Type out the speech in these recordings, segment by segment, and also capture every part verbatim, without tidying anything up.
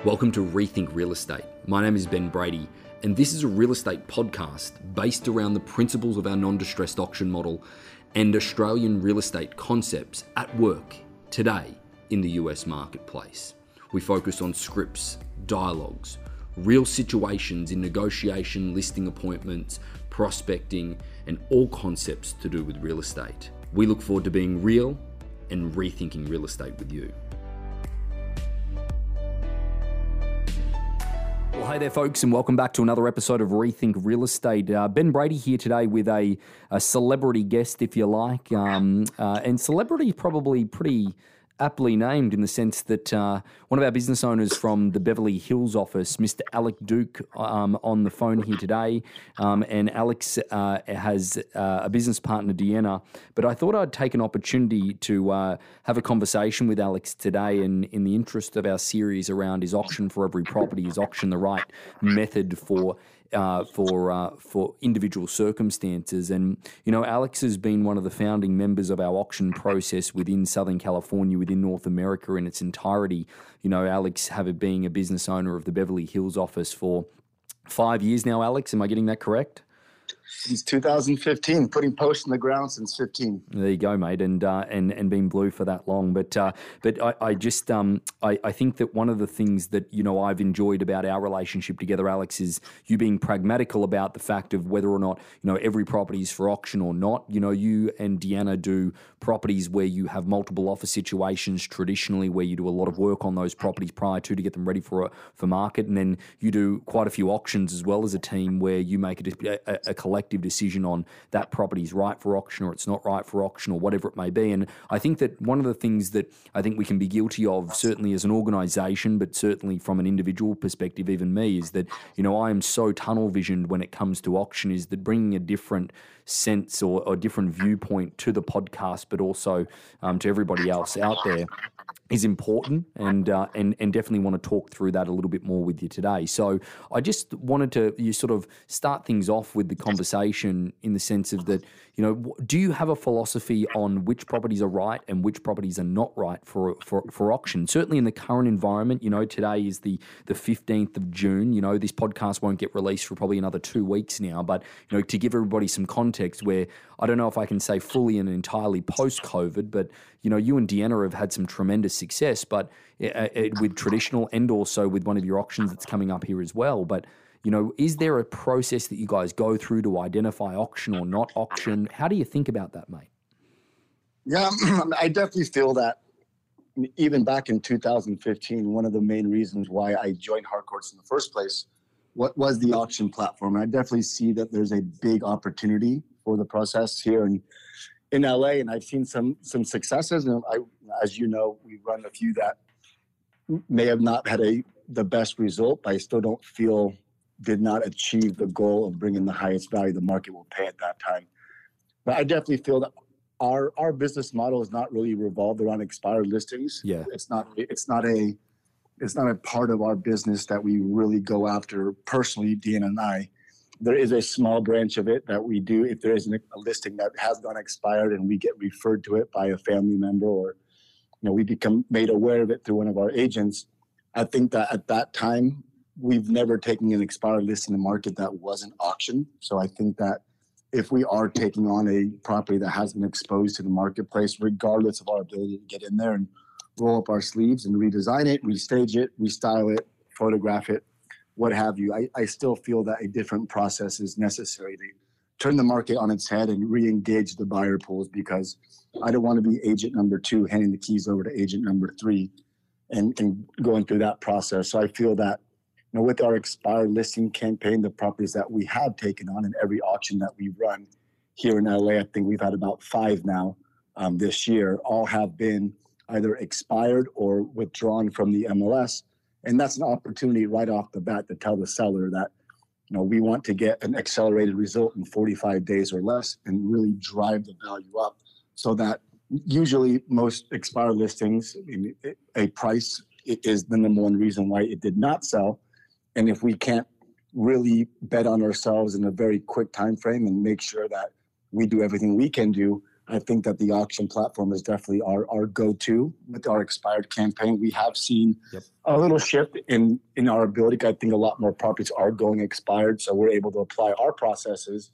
Welcome to Rethink Real Estate. My name is Ben Brady, and this is a real estate podcast based around the principles of our non-distressed auction model and Australian real estate concepts at work today in the U S marketplace. We focus on scripts, dialogues, real situations in negotiation, listing appointments, prospecting, and all concepts to do with real estate. We look forward to being real and rethinking real estate with you. Well, hey there, folks, and welcome back to another episode of Rethink Real Estate. Uh, Ben Brady here today with a, a celebrity guest, if you like. Um, uh, and celebrity probably pretty aptly named in the sense that uh, one of our business owners from the Beverly Hills office, Mister Alec Duke, um, on the phone here today. Um, and Alex uh, has uh, a business partner, Deanna. But I thought I'd take an opportunity to uh, have a conversation with Alex today in, in the interest of our series around is auction for every property, is auction the right method for Uh, for uh, for individual circumstances. And, you know, Alex has been one of the founding members of our auction process within Southern California, within North America in its entirety. You know, Alex, having being a business owner of the Beverly Hills office for five years now, Alex, am I getting that correct? Since two thousand fifteen, putting posts in the ground since fifteen. There you go, mate, and uh, and and been blue for that long. But uh, but I, I just um I, I think that one of the things that you know I've enjoyed about our relationship together, Alex, is you being pragmatical about the fact of whether or not you know every property is for auction or not. You know, you and Deanna do properties where you have multiple offer situations traditionally, where you do a lot of work on those properties prior to to get them ready for a, for market, and then you do quite a few auctions as well as a team where you make a, a, a collective decision on that property is right for auction or it's not right for auction or whatever it may be. And I think that one of the things that I think we can be guilty of, certainly as an organisation, but certainly from an individual perspective, even me, is that, you know, I am so tunnel visioned when it comes to auction, is that bringing a different sense or a different viewpoint to the podcast, but also um, to everybody else out there, is important, and uh, and and definitely want to talk through that a little bit more with you today. So I just wanted to you sort of start things off with the conversation in the sense of that, you know, do you have a philosophy on which properties are right and which properties are not right for for, for auction? Certainly in the current environment, you know, today is the the fifteenth of June. You know, this podcast won't get released for probably another two weeks now, but you know, to give everybody some context, where I don't know if I can say fully and entirely post-COVID, but you know, you and Deanna have had some tremendous success, but uh, with traditional and also with one of your auctions that's coming up here as well. But, you know, is there a process that you guys go through to identify auction or not auction? How do you think about that, mate? Yeah, I definitely feel that even back in two thousand fifteen, one of the main reasons why I joined Harcourts in the first place what was the auction platform. And I definitely see that there's a big opportunity for the process here in, in L A, and I've seen some some successes. And I, as you know, we run a few that may have not had a the best result, but I still don't feel did not achieve the goal of bringing the highest value the market will pay at that time. But I definitely feel that our our business model is not really revolved around expired listings. Yeah, it's not it's not a it's not a part of our business that we really go after personally, Dean and I. There is a small branch of it that we do if there is a listing that has gone expired and we get referred to it by a family member, or you know we become made aware of it through one of our agents. I think that at that time we've never taken an expired list in the market that wasn't auctioned. So I think that if we are taking on a property that has been exposed to the marketplace, regardless of our ability to get in there and roll up our sleeves and redesign it, restage it, restyle it, photograph it, what have you, I, I still feel that a different process is necessary to turn the market on its head and re-engage the buyer pools, because I don't want to be agent number two handing the keys over to agent number three and, and going through that process. So I feel that, you know, with our expired listing campaign, the properties that we have taken on in every auction that we run here in L A, I think we've had about five now um, this year, all have been either expired or withdrawn from the M L S. And that's an opportunity right off the bat to tell the seller that, you know, we want to get an accelerated result in forty-five days or less and really drive the value up, so that usually most expired listings, I mean, a price is the number one reason why it did not sell. And if we can't really bet on ourselves in a very quick time frame and make sure that we do everything we can do, I think that the auction platform is definitely our, our go-to with our expired campaign. We have seen yep. a little shift in, in our ability. I think a lot more properties are going expired, so we're able to apply our processes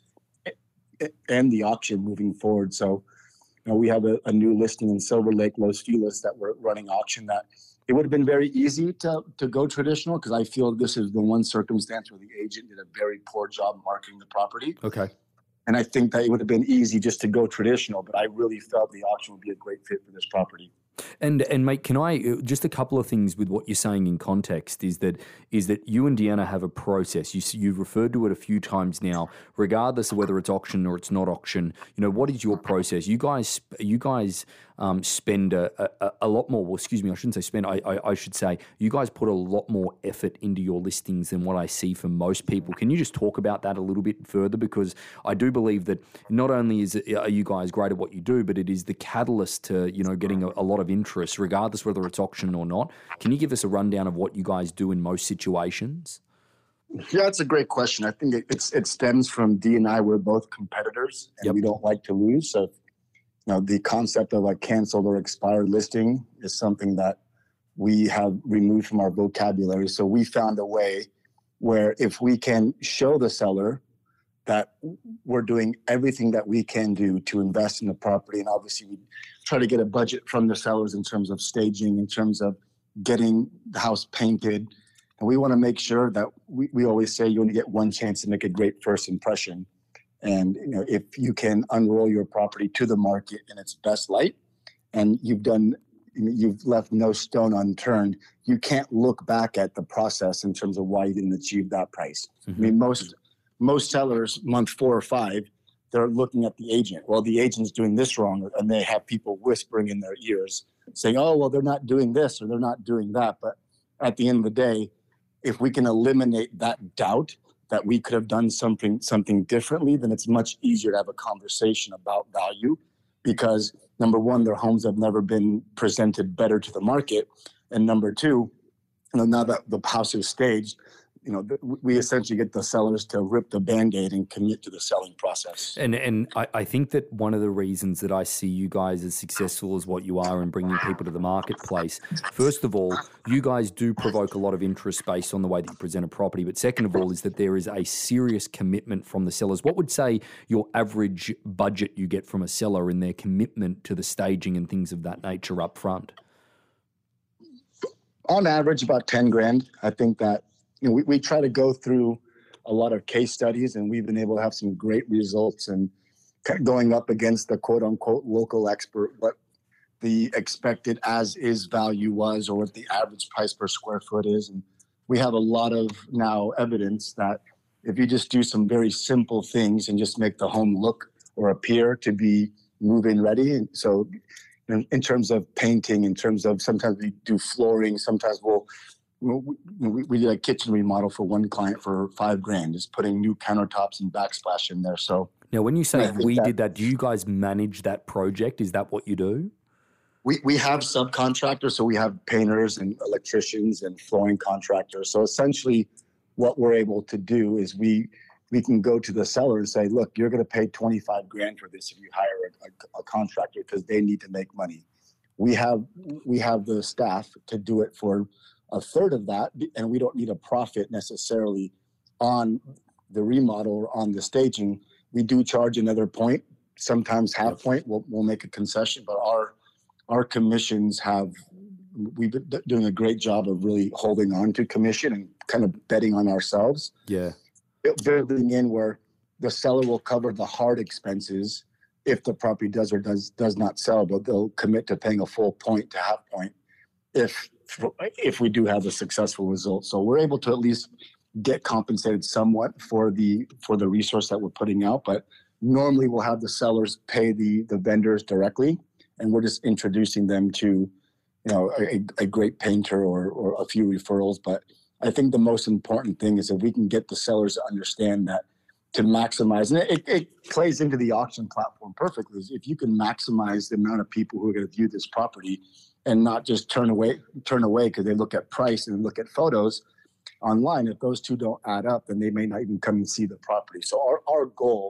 and the auction moving forward. So you know, we have a, a new listing in Silver Lake, Los Feliz, that we're running auction that it would have been very easy to, to go traditional, because I feel this is the one circumstance where the agent did a very poor job marketing the property. Okay. And I think that it would have been easy just to go traditional, but I really felt the auction would be a great fit for this property. And and mate, can I just a couple of things with what you're saying in context is that is that you and Deanna have a process. You you've referred to it a few times now, regardless of whether it's auction or it's not auction. You know, what is your process? You guys you guys um, spend a, a, a lot more. Well, excuse me, I shouldn't say spend. I, I I should say you guys put a lot more effort into your listings than what I see for most people. Can you just talk about that a little bit further? Because I do believe that not only is it, are you guys great at what you do, but it is the catalyst to you know getting a, a lot of interest, regardless whether it's auction or not. Can you give us a rundown of what you guys do in most situations? Yeah, that's a great question. I think it, it's it stems from D and I. We're both competitors, and yep. we don't like to lose. So, you know, the concept of a canceled or expired listing is something that we have removed from our vocabulary. So we found a way where if we can show the seller that we're doing everything that we can do to invest in the property, and obviously we try to get a budget from the sellers in terms of staging, in terms of getting the house painted. And we want to make sure that we, we always say you only get one chance to make a great first impression. And you know, if you can unroll your property to the market in its best light, and you've done, you've left no stone unturned, you can't look back at the process in terms of why you didn't achieve that price. Mm-hmm. I mean, most most sellers, month four or five, they're looking at the agent. Well, the agent's doing this wrong, and they have people whispering in their ears saying, oh, well, they're not doing this or they're not doing that. But at the end of the day, if we can eliminate that doubt that we could have done something something differently, then it's much easier to have a conversation about value, because number one, their homes have never been presented better to the market. And number two, you know, now that the house is staged, you know, we essentially get the sellers to rip the Band-Aid and commit to the selling process. And and I, I think that one of the reasons that I see you guys as successful as what you are in bringing people to the marketplace, first of all, you guys do provoke a lot of interest based on the way that you present a property. But second of all is that there is a serious commitment from the sellers. What would say your average budget you get from a seller in their commitment to the staging and things of that nature up front? On average, about ten grand. I think that You know, we, we try to go through a lot of case studies, and we've been able to have some great results, and kind of going up against the quote unquote local expert, what the expected as is value was, or what the average price per square foot is. And we have a lot of now evidence that if you just do some very simple things and just make the home look or appear to be move-in ready. And so in, in terms of painting, in terms of sometimes we do flooring, sometimes we'll We, we did a kitchen remodel for one client for five grand, just putting new countertops and backsplash in there. So now, when you say we that, did that, do you guys manage that project? Is that what you do? We we have subcontractors, so we have painters and electricians and flooring contractors. So essentially, what we're able to do is we we can go to the seller and say, look, you're going to pay twenty-five grand for this if you hire a, a, a contractor, because they need to make money. We have we have the staff to do it for a third of that, and we don't need a profit necessarily on the remodel or on the staging. We do charge another point, sometimes half point. We'll, we'll make a concession, but our our commissions have, we've been doing a great job of really holding on to commission and kind of betting on ourselves. Yeah. Building in where the seller will cover the hard expenses if the property does or does does not sell, but they'll commit to paying a full point to half point if if we do have a successful result. So we're able to at least get compensated somewhat for the for the resource that we're putting out. But normally we'll have the sellers pay the the vendors directly, and we're just introducing them to, you know, a, a great painter or or a few referrals. But I think the most important thing is if we can get the sellers to understand that to maximize, and it, it plays into the auction platform perfectly, is if you can maximize the amount of people who are going to view this property and not just turn away, turn away because they look at price and look at photos online. If those two don't add up, then they may not even come and see the property. So our, our goal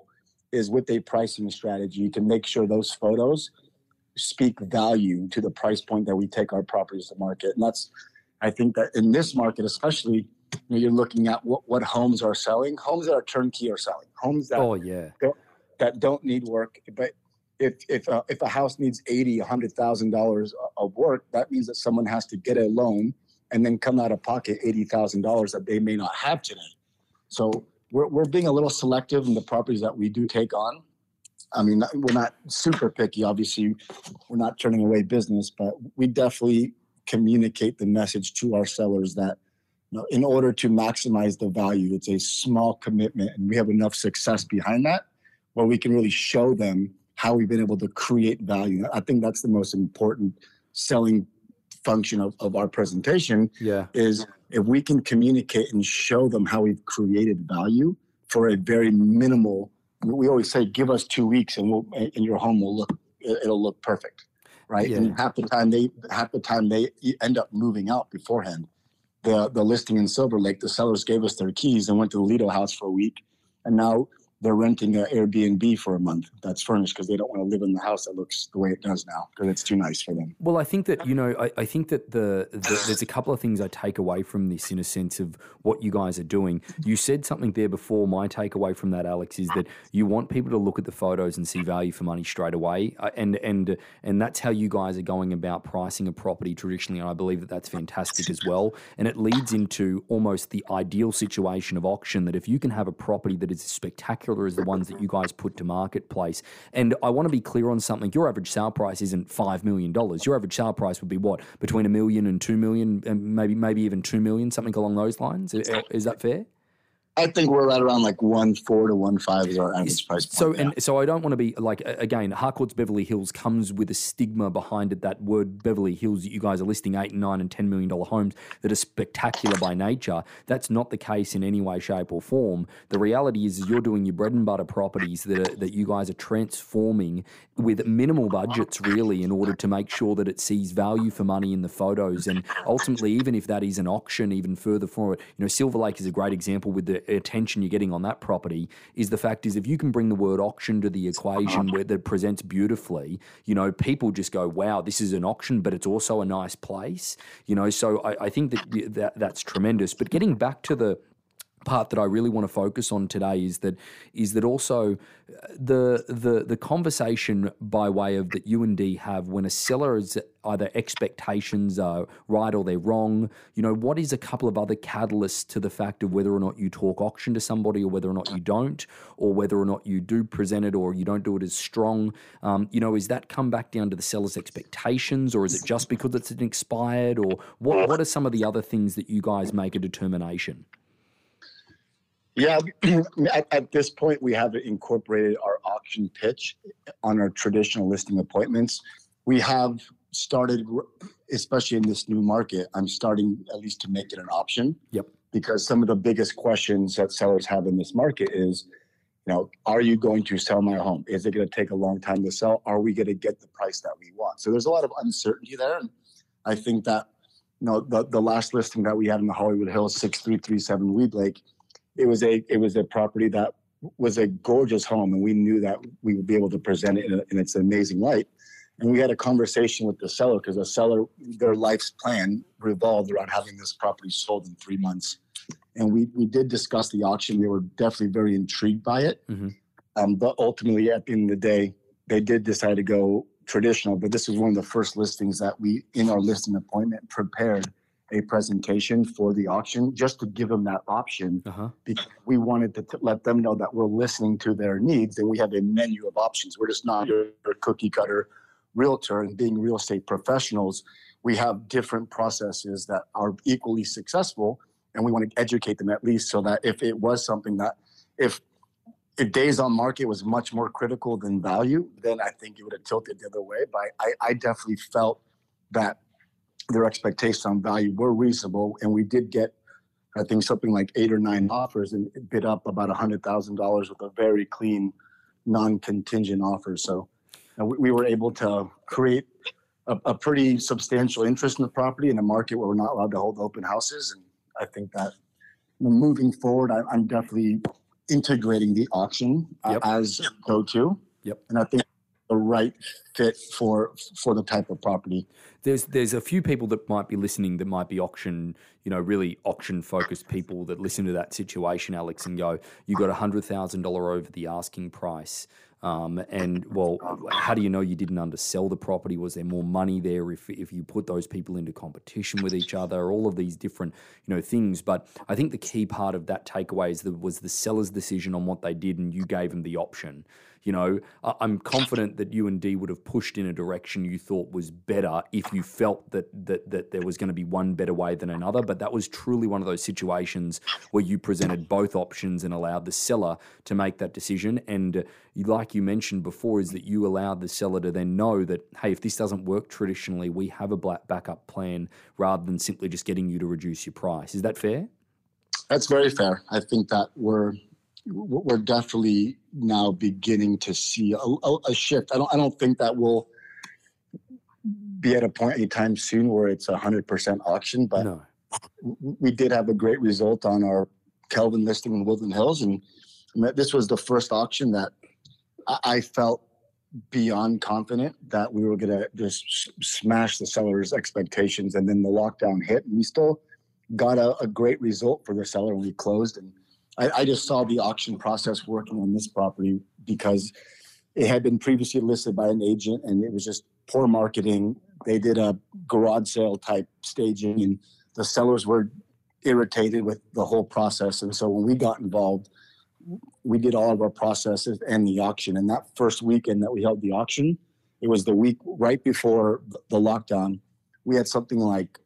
is with a pricing strategy to make sure those photos speak value to the price point that we take our properties to market. And that's, I think that in this market, especially, when you're looking at what, what homes are selling, homes that are turnkey are selling, homes that, Oh, yeah. don't, that don't need work. But if if a, if a house needs eighty, a hundred thousand dollars of work, that means that someone has to get a loan and then come out of pocket eighty thousand dollars that they may not have today. So we're we're being a little selective in the properties that we do take on. I mean, we're not super picky. Obviously, we're not turning away business, but we definitely communicate the message to our sellers that, you know, in order to maximize the value, it's a small commitment, and we have enough success behind that where we can really show them how we've been able to create value. I think that's the most important selling function of, of our presentation. Yeah. Is if we can communicate and show them how we've created value for a very minimal. We always say, give us two weeks and we'll, and your home will look, it'll look perfect, right? Yeah. And half the time they, half the time they end up moving out beforehand. The the listing in Silver Lake, the sellers gave us their keys and went to the Lido house for a week, and now they're renting an Airbnb for a month that's furnished because they don't want to live in the house that looks the way it does now because it's too nice for them. Well, I think that, you know, I, I think that the, the there's a couple of things I take away from this in a sense of what you guys are doing. You said something there before. My takeaway from that, Alex, is that you want people to look at the photos and see value for money straight away. Uh, and and and that's how you guys are going about pricing a property traditionally. And I believe that that's fantastic as well. And it leads into almost the ideal situation of auction, that if you can have a property that is spectacular as the ones that you guys put to marketplace. And I want to be clear on something. Your average sale price isn't five million dollars. Your average sale price would be what? Between a million and two million, and maybe maybe even two million, something along those lines. Is that fair? I think we're right around like one four to one five is our average price point. So yeah. and so I don't want to be like, again, Harcourt's Beverly Hills comes with a stigma behind it, that word Beverly Hills, that you guys are listing eight and nine and ten million dollar homes that are spectacular by nature. That's not the case in any way, shape or form. The reality is, is you're doing your bread and butter properties that are, that you guys are transforming with minimal budgets really in order to make sure that it sees value for money in the photos. And ultimately, even if that is an auction, even further for it, you know, Silver Lake is a great example with the attention you're getting on that property. Is the fact is, if you can bring the word auction to the equation where that presents beautifully, you know, people just go, wow, this is an auction, but it's also a nice place, you know. So I, I think that, that that's tremendous. But getting back to the part that I really want to focus on today is that is that also the the the conversation by way of that you and D have when a seller's either expectations are right or they're wrong. You know, what is a couple of other catalysts to the fact of whether or not you talk auction to somebody or whether or not you don't, or whether or not you do present it or you don't do it as strong? Um, you know, is that come back down to the seller's expectations, or is it just because it's an expired, or what what are some of the other things that you guys make a determination? Yeah, at, at this point, we have incorporated our auction pitch on our traditional listing appointments. We have started, especially in this new market, I'm starting at least to make it an option. Yep. Because some of the biggest questions that sellers have in this market is, you know, are you going to sell my home? Is it going to take a long time to sell? Are we going to get the price that we want? So there's a lot of uncertainty there. And I think that, you know, the, the last listing that we had in the Hollywood Hills, six three three seven Weed Lake, It was a it was a property that was a gorgeous home, and we knew that we would be able to present it in, a, in its amazing light. And we had a conversation with the seller because the seller, their life's plan revolved around having this property sold in three months. And we we did discuss the auction. They were definitely very intrigued by it. Mm-hmm. Um, but ultimately, at the end of the day, they did decide to go traditional. But this was one of the first listings that we, in our listing appointment, prepared a presentation for the auction just to give them that option. Uh-huh. Because we wanted to t- let them know that we're listening to their needs and we have a menu of options. We're just not your, your cookie cutter realtor, and being real estate professionals, we have different processes that are equally successful, and we want to educate them at least so that if it was something that if if days on market was much more critical than value, then I think it would have tilted the other way. But I, I definitely felt that their expectations on value were reasonable, and we did get, I think, something like eight or nine offers, and it bid up about one hundred thousand dollars with a very clean, non-contingent offer. So uh, we, we were able to create a, a pretty substantial interest in the property in a market where we're not allowed to hold open houses. And I think that, you know, moving forward, I, I'm definitely integrating the auction uh, Yep. as go-to. Yep. And I think the right fit for for the type of property. There's there's a few people that might be listening that might be auction, you know, really auction focused people that listen to that situation, Alex, and go, you got a hundred thousand dollar over the asking price. Um, and well, how do you know you didn't undersell the property? Was there more money there if if you put those people into competition with each other? All of these different, you know, things. But I think the key part of that takeaway is that was the seller's decision on what they did, and you gave them the option. You know, I- I'm confident that you and Dee would have pushed in a direction you thought was better if you felt that that that there was going to be one better way than another. But that was truly one of those situations where you presented both options and allowed the seller to make that decision. And uh, you, like you mentioned before, is that you allowed the seller to then know that, hey, if this doesn't work traditionally, we have a black backup plan rather than simply just getting you to reduce your price. Is that fair? That's very fair. I think that we're we're definitely now beginning to see a, a, a shift. I don't I don't think that we'll be at a point anytime soon where it's a hundred percent auction, but No. we did have a great result on our Kelvin listing in Woodland Hills, and this was the first auction that I felt beyond confident that we were going to just smash the seller's expectations. And then the lockdown hit, and we still got a, a great result for the seller when we closed. And I, I just saw the auction process working on this property because it had been previously listed by an agent, and it was just poor marketing. They did a garage sale type staging, and the sellers were irritated with the whole process. And so when we got involved, we did all of our processes and the auction. And that first weekend that we held the auction, it was the week right before the lockdown. We had something like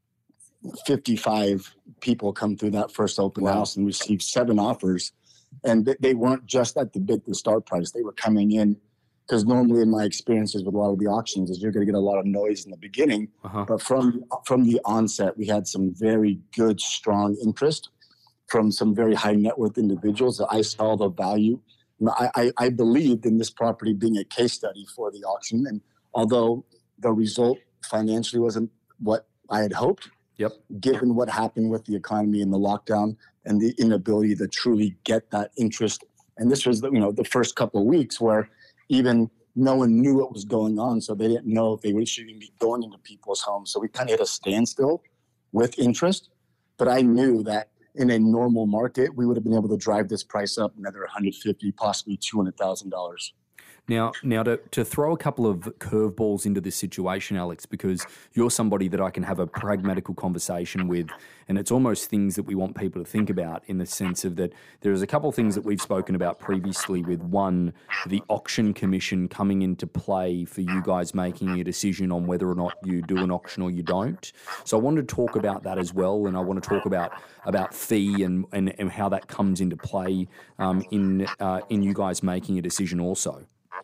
fifty-five people come through that first open Wow. house and received seven offers. And they weren't just at the bid to start price. They were coming in because normally in my experiences with a lot of the auctions is you're going to get a lot of noise in the beginning. Uh-huh. But from from the onset, we had some very good, strong interest from some very high net worth individuals that I saw the value. I, I, I believed in this property being a case study for the auction. And although the result financially wasn't what I had hoped, Yep. given what happened with the economy and the lockdown and the inability to truly get that interest. And this was, the, you know, the first couple of weeks where even no one knew what was going on. So they didn't know if they were should even be going into people's homes. So we kind of hit a standstill with interest. But I knew that in a normal market, we would have been able to drive this price up another one hundred fifty thousand dollars, possibly two hundred thousand dollars. Now, now to, to throw a couple of curveballs into this situation, Alex, because you're somebody that I can have a pragmatical conversation with, and it's almost things that we want people to think about in the sense of that there's a couple of things that we've spoken about previously with, one, the auction commission coming into play for you guys making a decision on whether or not you do an auction or you don't. So I wanted to talk about that as well, and I want to talk about about fee and, and, and how that comes into play um, in uh, in you guys making a decision also.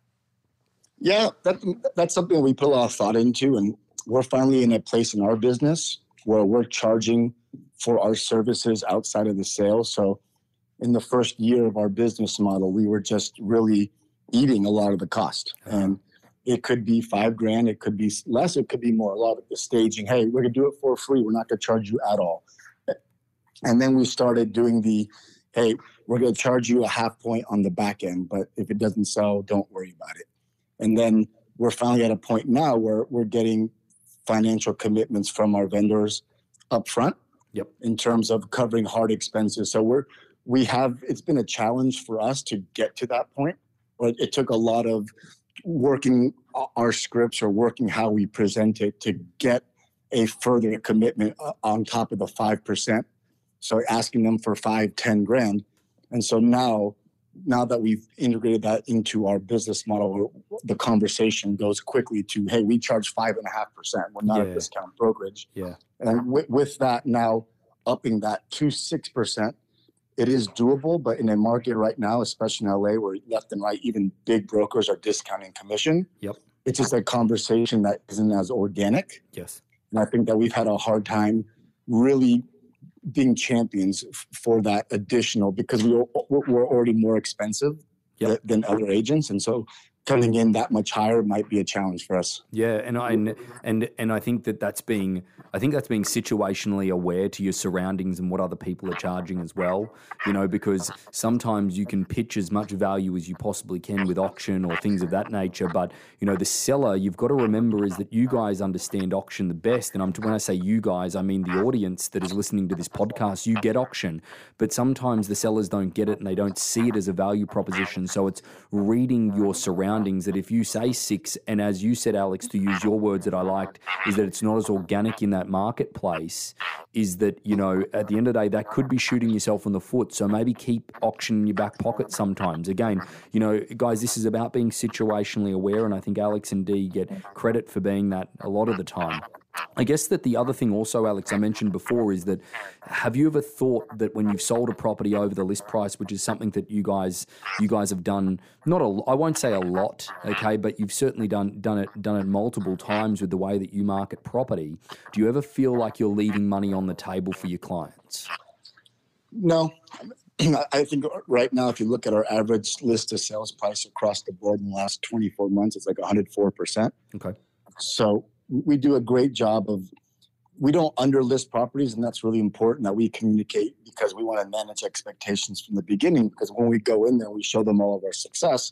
Yeah, that, that's something we put a lot of thought into, and we're finally in a place in our business where we're charging for our services outside of the sale. So in the first year of our business model, we were just really eating a lot of the cost. And it could be five grand, it could be less, it could be more. A lot of the staging, hey, we're gonna do it for free, we're not gonna charge you at all. And then we started doing the, hey, we're gonna charge you a half point on the back end, but if it doesn't sell, don't worry about it. And then we're finally at a point now where we're getting financial commitments from our vendors up front. Yep. In terms of covering hard expenses. So we're, we have, it's been a challenge for us to get to that point, but it took a lot of working our scripts or working how we present it to get a further commitment on top of the five percent. So asking them for five, ten grand. And so now, now that we've integrated that into our business model, the conversation goes quickly to, hey, we charge five and a half percent. We're not Yeah. a discount brokerage. Yeah. And with, with that now upping that to six percent, it is doable. But in a market right now, especially in L A, where left and right, even big brokers are discounting commission, Yep. it's just a conversation that isn't as organic. Yes. And I think that we've had a hard time really being champions f- for that additional, because we were, we're already more expensive Yep. th- than other agents. And so coming in that much higher might be a challenge for us. Yeah, and I and and, and I think that that's being I think that's being situationally aware to your surroundings and what other people are charging as well. You know, because sometimes you can pitch as much value as you possibly can with auction or things of that nature, but you know, the seller, you've got to remember is that you guys understand auction the best. And I'm when I say you guys, I mean the audience that is listening to this podcast. You get auction, but sometimes the sellers don't get it and they don't see it as a value proposition. So it's reading your surroundings. That if you say six, and as you said, Alex, to use your words that I liked, is that it's not as organic in that marketplace, is that, you know, at the end of the day, that could be shooting yourself in the foot. So maybe keep auction in your back pocket sometimes. Again, you know, guys, this is about being situationally aware, and I think Alex and Dee get credit for being that a lot of the time. I guess that the other thing also, Alex, I mentioned before is that have you ever thought that when you've sold a property over the list price, which is something that you guys you guys have done, not a, I won't say a lot, okay, but you've certainly done done it done it multiple times with the way that you market property. Do you ever feel like you're leaving money on the table for your clients? No. I think right now, if you look at our average list to sales price across the board in the last twenty-four months, it's like one hundred four percent. Okay. So we do a great job of, we don't underlist properties, and that's really important that we communicate because we want to manage expectations from the beginning, because when we go in there, we show them all of our success.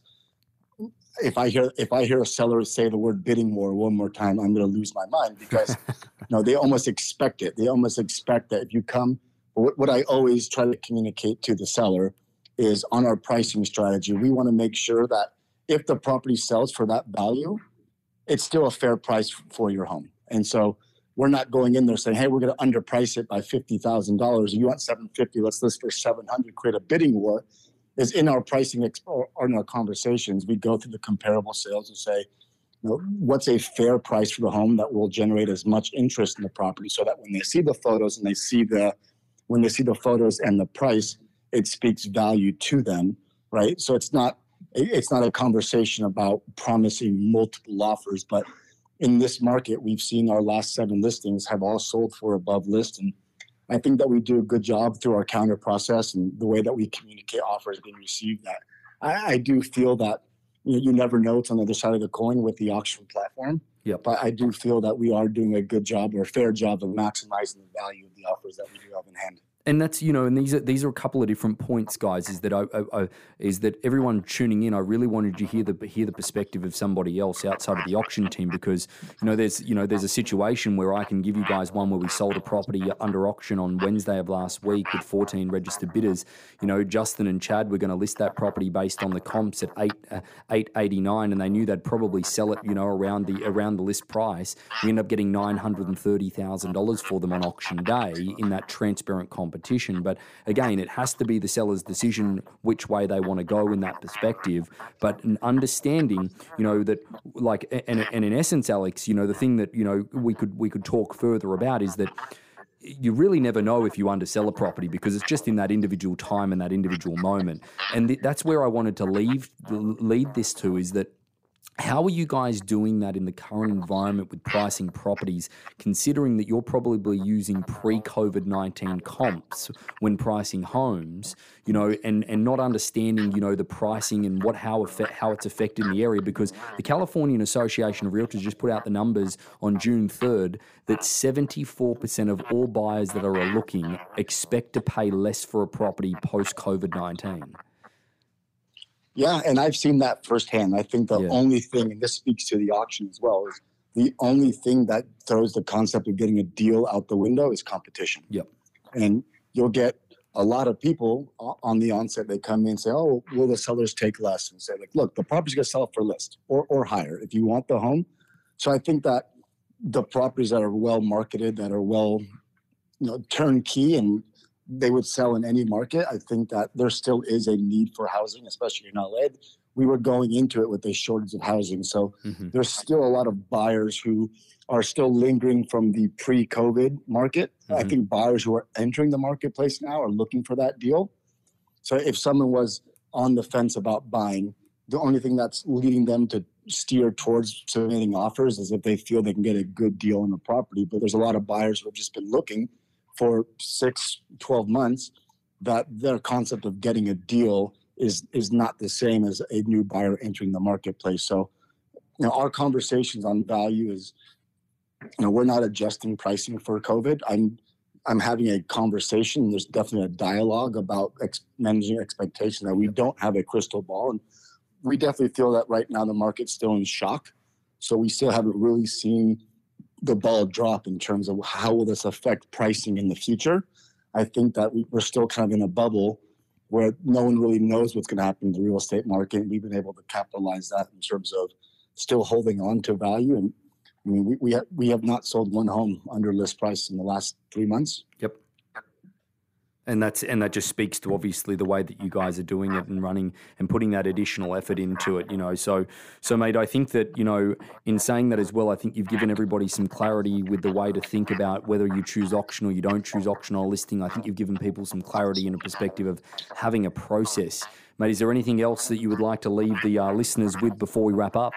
If I hear if I hear a seller say the word bidding war one more time, I'm going to lose my mind because you know, they almost expect it. They almost expect that if you come, what, what I always try to communicate to the seller is on our pricing strategy, we want to make sure that if the property sells for that value, it's still a fair price for your home. And so we're not going in there saying, hey, we're going to underprice it by fifty thousand dollars. You want seven hundred fifty dollars, let's list for seven hundred dollars, create a bidding war. Is in our pricing exp- or in our conversations, we go through the comparable sales and say, you know, what's a fair price for the home that will generate as much interest in the property, so that when they see the photos and they see the, when they see the photos and the price, it speaks value to them, right? So it's not, it's not a conversation about promising multiple offers, but in this market, we've seen our last seven listings have all sold for above list. And I think that we do a good job through our counter process and the way that we communicate offers being received, that I, I do feel that you know, you never know what's on the other side of the coin with the auction platform. Yep. But I do feel that we are doing a good job or a fair job of maximizing the value of the offers that we do have in hand. And that's, you know, and these are these are a couple of different points, guys. Is that I, I, I is that everyone tuning in? I really wanted you to hear the hear the perspective of somebody else outside of the auction team, because you know there's you know there's a situation where I can give you guys one where we sold a property under auction on Wednesday of last week with fourteen registered bidders. You know, Justin and Chad were going to list that property based on the comps at eight uh, eight eighty nine, and they knew they'd probably sell it, you know, around the around the list price. We ended up getting nine hundred and thirty thousand dollars for them on auction day in that transparent competition. But again, it has to be the seller's decision which way they want to go in that perspective. But an understanding, you know, that like, and, and in essence, Alex, you know, the thing that, you know, we could we could talk further about is that you really never know if you undersell a property, because it's just in that individual time and that individual moment. And th- that's where I wanted to leave lead this to, is that how are you guys doing that in the current environment with pricing properties, considering that you're probably using pre-COVID nineteen comps when pricing homes, you know, and, and not understanding, you know, the pricing and what how effect, how it's affected in the area? Because the Californian Association of Realtors just put out the numbers on June third that seventy-four percent of all buyers that are looking expect to pay less for a property post-COVID nineteen. Yeah, and I've seen that firsthand. I think the Yeah. only thing, and this speaks to the auction as well, is the only thing that throws the concept of getting a deal out the window is competition. Yep. And you'll get a lot of people o- on the onset, they come in and say, oh, will the sellers take less? And say, like, look, the property's going to sell for list or, or higher if you want the home. So I think that the properties that are well marketed, that are well, you know, turnkey, and they would sell in any market, I think that there still is a need for housing, especially in L A. We were going into it with a shortage of housing. So Mm-hmm. there's still a lot of buyers who are still lingering from the pre-COVID market. I Mhm. think buyers who are entering the marketplace now are looking for that deal. So if someone was on the fence about buying, the only thing that's leading them to steer towards submitting offers is if they feel they can get a good deal on the property. But there's a lot of buyers who have just been looking for six, twelve months, that their concept of getting a deal is is not the same as a new buyer entering the marketplace. So, you know, our conversations on value is, you know, we're not adjusting pricing for COVID. I'm I'm having a conversation. There's definitely a dialogue about ex- managing expectations, that we don't have a crystal ball. And we definitely feel that right now the market's still in shock. So we still haven't really seen the ball drop in terms of how will this affect pricing in the future. I think that we, we're still kind of in a bubble where no one really knows what's going to happen in the real estate market. And we've been able to capitalize that in terms of still holding on to value. And I mean, we we have, we have not sold one home under list price in the last three months. Yep. And that's and that just speaks to obviously the way that you guys are doing it and running and putting that additional effort into it, you know. So, so mate, I think that, you know, in saying that as well, I think you've given everybody some clarity with the way to think about whether you choose auction or you don't choose auction or listing. I think you've given people some clarity and a perspective of having a process. Mate, is there anything else that you would like to leave the uh, listeners with before we wrap up?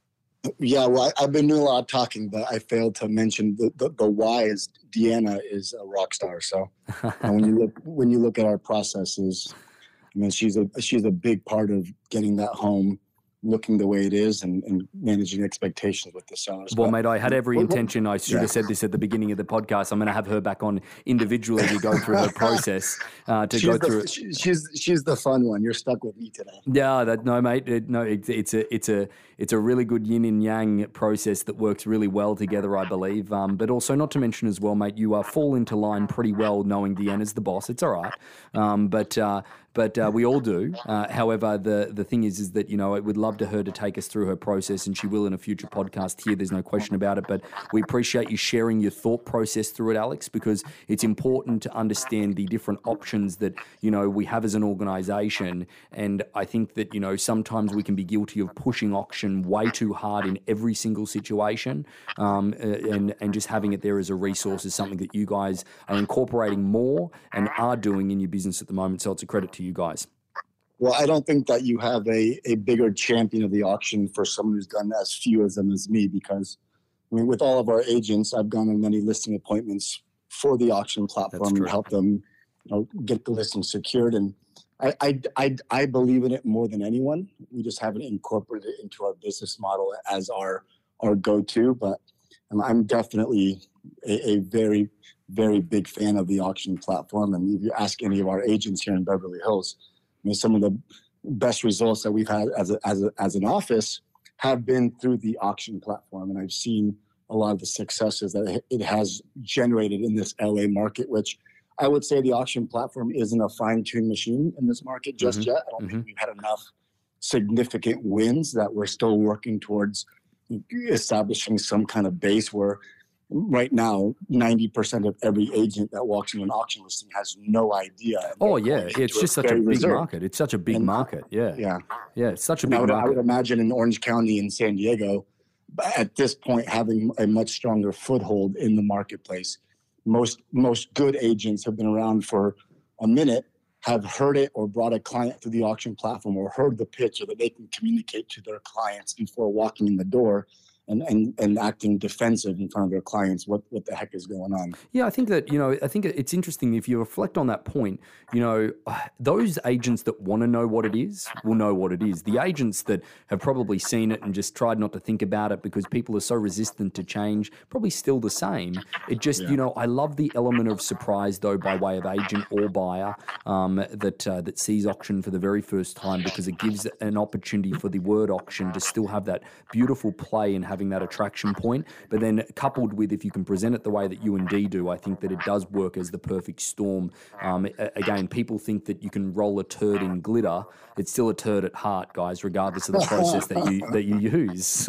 Yeah, well, I, I've been doing a lot of talking, but I failed to mention the, the, the why is Deanna is a rock star. So and when you look when you look at our processes, I mean, she's a she's a big part of getting that home looking the way it is and, and managing expectations with the sellers. Well, but, mate, I had every intention. I should yeah. have said this at the beginning of the podcast. I'm going to have her back on individually to go through her process. Uh, to she's go the, through. She, she's she's the fun one. You're stuck with me today. Yeah, that no, mate. It, no, it, it's a it's a it's a really good yin and yang process that works really well together, I believe. Um, but also, not to mention as well, mate, you uh, fall into line pretty well, knowing Deanna's the boss. It's all right, um, but. Uh, But uh, we all do. Uh, however, the the thing is, is that, you know, I would love to her to take us through her process, and she will in a future podcast here. There's no question about it. But we appreciate you sharing your thought process through it, Alex, because it's important to understand the different options that, you know, we have as an organization. And I think that, you know, sometimes we can be guilty of pushing auction way too hard in every single situation, um, and and just having it there as a resource is something that you guys are incorporating more and are doing in your business at the moment. So it's a credit to you. You guys. Well, I don't think that you have a, a bigger champion of the auction for someone who's done as few of them as me, because I mean, with all of our agents, I've gone on many listing appointments for the auction platform and help them, you know, get the listing secured. And I, I, I, I believe in it more than anyone. We just haven't incorporated it into our business model as our, our go-to, but I'm definitely a, a very, very big fan of the auction platform. And if you ask any of our agents here in Beverly Hills, I mean, some of the best results that we've had as a, as a, as an office have been through the auction platform. And I've seen a lot of the successes that it has generated in this L A market, which I would say the auction platform isn't a fine-tuned machine in this market just mm-hmm. yet. I don't mm-hmm. think we've had enough significant wins that we're still working towards establishing some kind of base where right now, ninety percent of every agent that walks into an auction listing has no idea. Oh, yeah. It's just such a big reserved. market. It's such a big and, market. Yeah. Yeah. Yeah. It's such a big I would, market. I would imagine in Orange County and San Diego, at this point, having a much stronger foothold in the marketplace. Most, most good agents have been around for a minute, have heard it or brought a client through the auction platform or heard the pitch so that they can communicate to their clients before walking in the door. And, and and acting defensive in front of their clients, what what the heck is going on? Yeah, I think that, you know, I think it's interesting if you reflect on that point, you know, those agents that want to know what it is will know what it is. The agents that have probably seen it and just tried not to think about it because people are so resistant to change, probably still the same. It just, yeah. you know, I love the element of surprise, though, by way of agent or buyer um, that uh, that sees auction for the very first time, because it gives an opportunity for the word auction to still have that beautiful play and have having that attraction point, but then coupled with, if you can present it the way that you and Dee do, I think that it does work as the perfect storm. Um, again, people think that you can roll a turd in glitter. It's still a turd at heart, guys, regardless of the process that you that you use.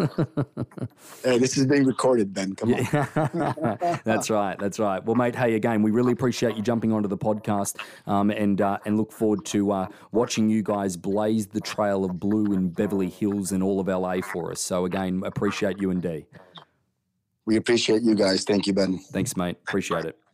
Hey, this is being recorded, Ben. Come on. Yeah. That's right. That's right. Well, mate, hey, again, we really appreciate you jumping onto the podcast, um, and uh, and look forward to uh, watching you guys blaze the trail of blue in Beverly Hills and all of L A for us. So again, appreciate you and Dee. We appreciate you guys. Thank you, Ben. Thanks, mate. Appreciate it.